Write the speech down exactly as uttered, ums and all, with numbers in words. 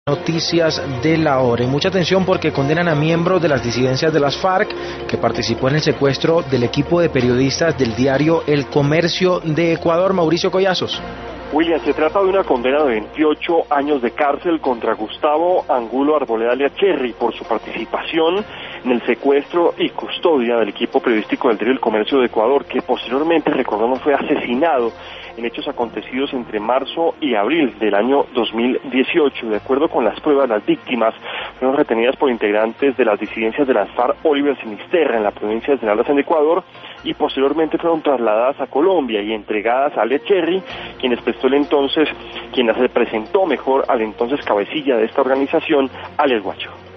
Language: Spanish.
Noticias de la hora y mucha atención porque condenan a miembros de las disidencias de las FARC que participó en el secuestro del equipo de periodistas del diario El Comercio de Ecuador. Mauricio Collazos. William, se trata de una condena de veintiocho años de cárcel contra Gustavo Angulo Arboleda Leacherri por su participación en el secuestro y custodia del equipo periodístico del diario El Comercio de Ecuador, que posteriormente, recordamos, fue asesinado en hechos acontecidos entre marzo y abril del año dos mil dieciocho. De acuerdo con las pruebas, las víctimas fueron retenidas por integrantes de las disidencias de las FARC Oliver Sinisterra en la provincia de Esmeraldas en Ecuador y posteriormente fueron trasladadas a Colombia y entregadas a Leacherri, quien les prestó el entonces, quien se presentó mejor al entonces cabecilla de esta organización, Alex Guacho.